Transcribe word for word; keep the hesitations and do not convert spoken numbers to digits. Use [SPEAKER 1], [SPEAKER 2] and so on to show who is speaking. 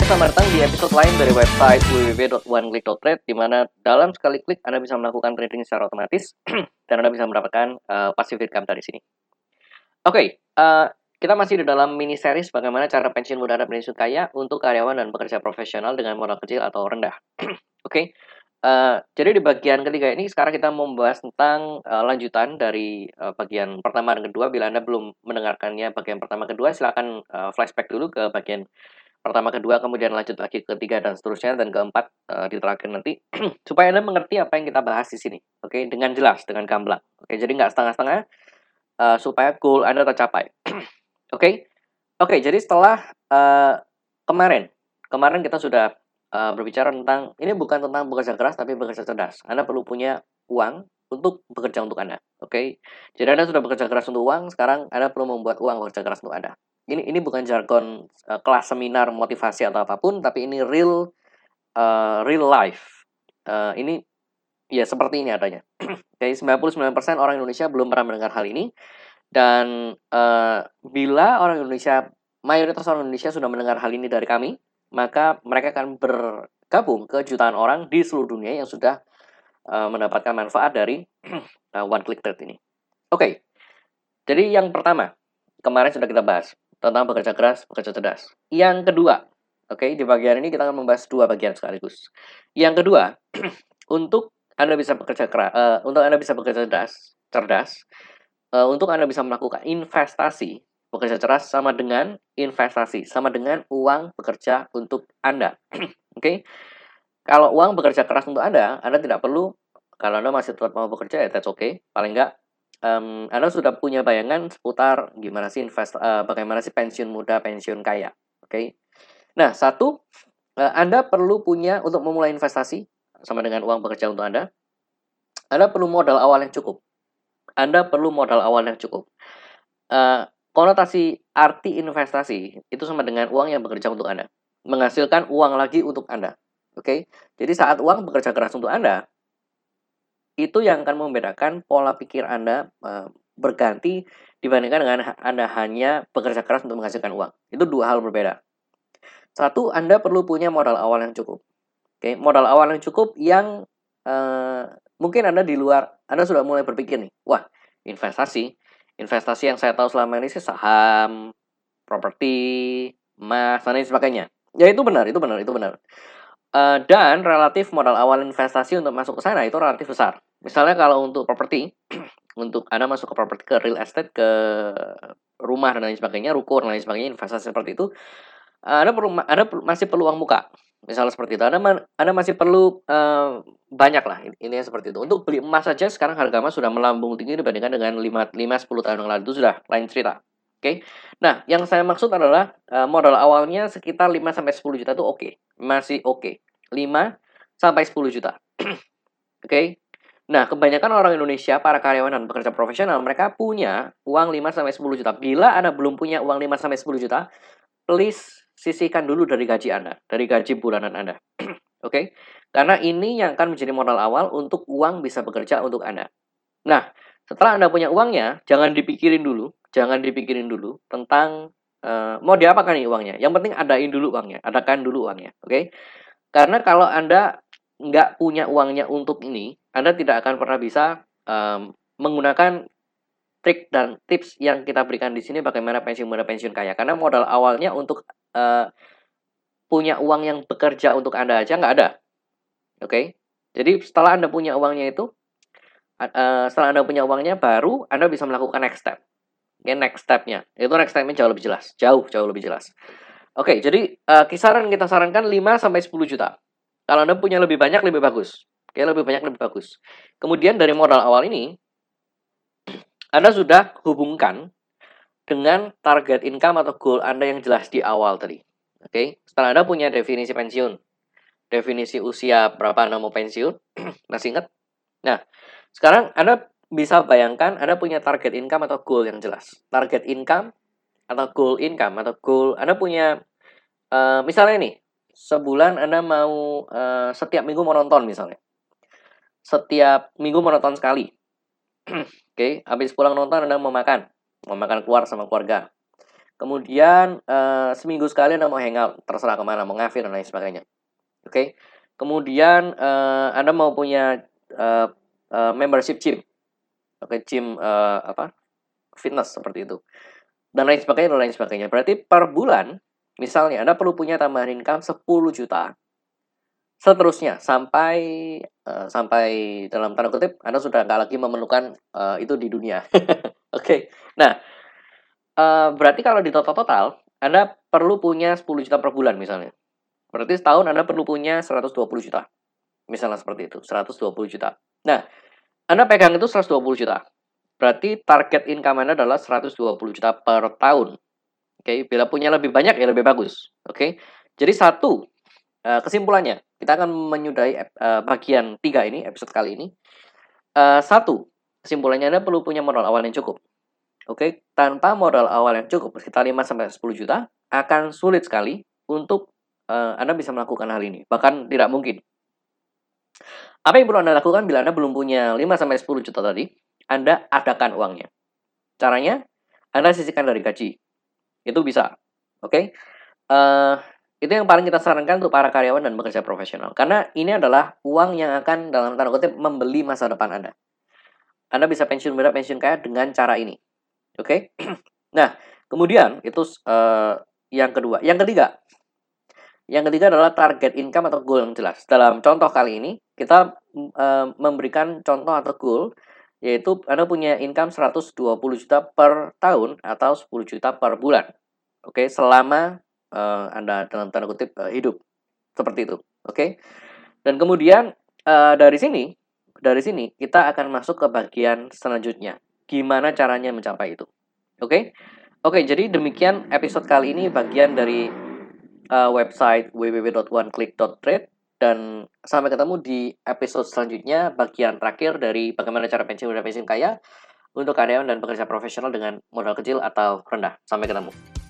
[SPEAKER 1] selamat datang di episode lain dari website w w w dot one click dot trade, di mana dalam sekali klik Anda bisa melakukan trading secara otomatis dan Anda bisa mendapatkan uh, passive income dari sini. Oke, okay, uh, kita masih di dalam mini series bagaimana cara pensiun muda dan pensiun kaya untuk karyawan dan pekerja profesional dengan modal kecil atau rendah. Oke, okay. uh, jadi di bagian ketiga ini sekarang kita mau membahas tentang uh, lanjutan dari uh, bagian pertama dan kedua. Bila Anda belum mendengarkannya bagian pertama kedua, silakan uh, flashback dulu ke bagian pertama, kedua, kemudian lanjut lagi ke ketiga dan seterusnya, dan keempat uh, di terakhir nanti, supaya Anda mengerti apa yang kita bahas di sini, oke, okay? Dengan jelas, dengan gamblang, oke, okay? Jadi nggak setengah-setengah, uh, supaya goal Anda tercapai, oke, okay? Oke, okay, jadi setelah uh, kemarin, kemarin kita sudah uh, berbicara tentang, ini bukan tentang bekerja keras, tapi bekerja cerdas. Anda perlu punya uang untuk bekerja untuk Anda, oke, okay? Jadi Anda sudah bekerja keras untuk uang, sekarang Anda perlu membuat uang bekerja keras untuk Anda. Ini ini bukan jargon uh, kelas seminar motivasi atau apapun, tapi ini real uh, real life. Uh, ini ya seperti ini adanya. Jadi sembilan puluh sembilan persen orang Indonesia belum pernah mendengar hal ini, dan uh, bila orang Indonesia, mayoritas orang Indonesia sudah mendengar hal ini dari kami, maka mereka akan bergabung ke jutaan orang di seluruh dunia yang sudah uh, mendapatkan manfaat dari uh, one click trade ini. Oke, okay. Jadi yang pertama, kemarin sudah kita bahas tentang bekerja keras, bekerja cerdas. Yang kedua, oke, okay, di bagian ini kita akan membahas dua bagian sekaligus. Yang kedua, untuk Anda bisa bekerja keras, uh, untuk Anda bisa bekerja cerdas, cerdas, uh, untuk Anda bisa melakukan investasi, bekerja cerdas sama dengan investasi, sama dengan uang bekerja untuk Anda. Oke, okay? Kalau uang bekerja keras untuk Anda, Anda tidak perlu, kalau Anda masih tetap mau bekerja, ya that's okay. Paling enggak, Um, Anda sudah punya bayangan seputar gimana sih invest, uh, bagaimana sih pensiun muda, pensiun kaya, oke? Okay? Nah, satu, uh, Anda perlu punya untuk memulai investasi sama dengan uang bekerja untuk Anda. Anda perlu modal awal yang cukup. Anda perlu modal awal yang cukup. Uh, konotasi arti investasi itu sama dengan uang yang bekerja untuk Anda, menghasilkan uang lagi untuk Anda, oke? Okay? Jadi saat uang bekerja keras untuk Anda, itu yang akan membedakan pola pikir Anda uh, berganti dibandingkan dengan Anda hanya bekerja keras untuk menghasilkan uang. Itu dua hal berbeda. Satu, Anda perlu punya modal awal yang cukup. Oke, okay? Modal awal yang cukup yang uh, mungkin Anda di luar, Anda sudah mulai berpikir nih, wah, investasi. Investasi yang saya tahu selama ini sih saham, properti, emas, dan lain sebagainya. Ya itu benar, itu benar, itu benar. Uh, dan relatif modal awal investasi untuk masuk ke sana itu relatif besar. Misalnya kalau untuk properti, untuk Anda masuk ke properti, ke real estate, ke rumah dan lain sebagainya, ruko dan lain sebagainya, investasi seperti itu, Anda perlu, Anda masih perlu uang muka. Misalnya seperti itu, Anda, Anda masih perlu uh, banyak lah, ini seperti itu. Untuk beli emas saja sekarang harga emas sudah melambung tinggi dibandingkan dengan lima sampai sepuluh tahun yang lalu, itu sudah lain cerita. Oke. Okay? Nah, yang saya maksud adalah uh, modal awalnya sekitar lima sampai sepuluh juta itu oke. Okay. Masih oke. Okay. lima sampai sepuluh juta. Oke. Okay? Nah, kebanyakan orang Indonesia, para karyawan dan pekerja profesional, mereka punya uang lima sampai sepuluh juta. Bila Anda belum punya uang lima sampai sepuluh juta, please sisihkan dulu dari gaji Anda, dari gaji bulanan Anda. Oke? Okay? Karena ini yang akan menjadi modal awal untuk uang bisa bekerja untuk Anda. Nah, setelah Anda punya uangnya, jangan dipikirin dulu, jangan dipikirin dulu tentang uh, mau diapakan nih uangnya. Yang penting adain dulu uangnya, adakan dulu uangnya, oke? Okay? Karena kalau Anda nggak punya uangnya untuk ini, Anda tidak akan pernah bisa um, menggunakan trik dan tips yang kita berikan di sini bagaimana pensiun muda, pensiun kaya. Karena modal awalnya untuk uh, punya uang yang bekerja untuk Anda aja nggak ada, oke? Okay? Jadi setelah Anda punya uangnya itu, uh, setelah Anda punya uangnya, baru Anda bisa melakukan next step. Oke, okay, next step-nya. Itu next step-nya jauh lebih jelas, jauh jauh lebih jelas. Oke, okay, jadi uh, kisaran kita sarankan lima sampai sepuluh juta. Kalau Anda punya lebih banyak, lebih bagus. Oke, lebih banyak, lebih bagus. Kemudian dari modal awal ini, Anda sudah hubungkan dengan target income atau goal Anda yang jelas di awal tadi. Oke, setelah Anda punya definisi pensiun, definisi usia berapa Anda mau pensiun, masih ingat? Nah, sekarang Anda bisa bayangkan Anda punya target income atau goal yang jelas. Target income atau goal income atau goal Anda punya, uh, misalnya nih, sebulan Anda mau uh, setiap minggu mau nonton misalnya. Setiap minggu mau nonton sekali. Oke, okay, habis pulang nonton Anda mau makan. Mau makan keluar sama keluarga. Kemudian uh, seminggu sekali Anda mau hangout, terserah kemana, mau ngafir dan lain sebagainya. Oke. Okay? Kemudian uh, Anda mau punya uh, uh, membership gym. Oke, okay, gym uh, apa? Fitness seperti itu. Dan lain sebagainya dan lain sebagainya. Berarti per bulan misalnya Anda perlu punya tambahan income sepuluh juta. Seterusnya sampai uh, sampai dalam tanda kutip Anda sudah nggak lagi memerlukan uh, itu di dunia. Oke. Okay. Nah, uh, berarti kalau di total-total Anda perlu punya sepuluh juta per bulan misalnya. Berarti setahun Anda perlu punya seratus dua puluh juta. Misalnya seperti itu, seratus dua puluh juta. Nah, Anda pegang itu seratus dua puluh juta. Berarti target income Anda adalah seratus dua puluh juta per tahun. Oke, okay? Bila punya lebih banyak ya lebih bagus. Oke. Okay? Jadi satu, uh, kesimpulannya, kita akan menyudahi uh, bagian tiga ini, episode kali ini. Uh, satu, kesimpulannya Anda perlu punya modal awal yang cukup. Oke, okay? Tanpa modal awal yang cukup, sekitar lima sampai sepuluh juta, akan sulit sekali untuk uh, Anda bisa melakukan hal ini. Bahkan tidak mungkin. Apa yang perlu Anda lakukan bila Anda belum punya lima sampai sepuluh juta tadi? Anda adakan uangnya. Caranya, Anda sisihkan dari gaji. Itu bisa. Oke. Okay? Uh, itu yang paling kita sarankan untuk para karyawan dan pekerja profesional. Karena ini adalah uang yang akan dalam tanda kutip membeli masa depan Anda. Anda bisa pensiun muda, pensiun kaya dengan cara ini. Oke. Okay? Nah, kemudian itu uh, yang kedua. Yang ketiga. Yang ketiga adalah target income atau goal yang jelas. Dalam contoh kali ini, kita uh, memberikan contoh atau goal, yaitu Anda punya income seratus dua puluh juta per tahun atau sepuluh juta per bulan. Oke, okay? Selama uh, Anda dalam tanda kutip uh, hidup. Seperti itu. Oke. Okay? Dan kemudian uh, dari sini, dari sini kita akan masuk ke bagian selanjutnya. Gimana caranya mencapai itu. Oke. Okay? Oke, okay, jadi demikian episode kali ini bagian dari uh, website w w w dot one click dot trade, dan sampai ketemu di episode selanjutnya bagian terakhir dari bagaimana cara pensiun dan pensiun kaya untuk karyawan dan pekerja profesional dengan modal kecil atau rendah. Sampai ketemu.